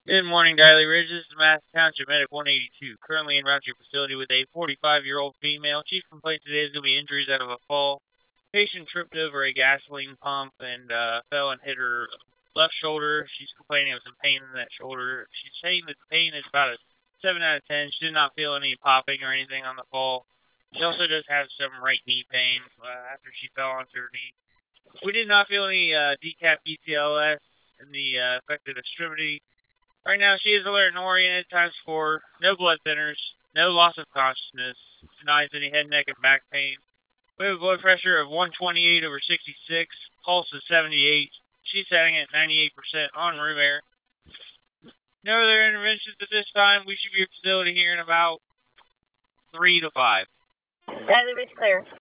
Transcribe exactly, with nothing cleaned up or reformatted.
Good morning, Diley Ridge. This is Mass Township Medic one eighty-two. Currently en route to your facility with a forty-five-year-old female. Chief complaint today is going to be injuries out of a fall. Patient tripped over a gasoline pump and uh, fell and hit her left shoulder. She's complaining of some pain in that shoulder. She's saying that the pain is about a seven out of ten. She did not feel any popping or anything on the fall. She also does have some right knee pain uh, after she fell onto her knee. We did not feel any uh, decap E C L S in the uh, affected extremity. Right now, she is alert and oriented, times four, no blood thinners, no loss of consciousness, denies any head, neck, and back pain. We have a blood pressure of one twenty-eight over sixty-six, pulse is seventy-eight. She's setting at ninety-eight percent on room air. No other interventions at this time. We should be at your facility here in about three to five. Diley Ridge clear.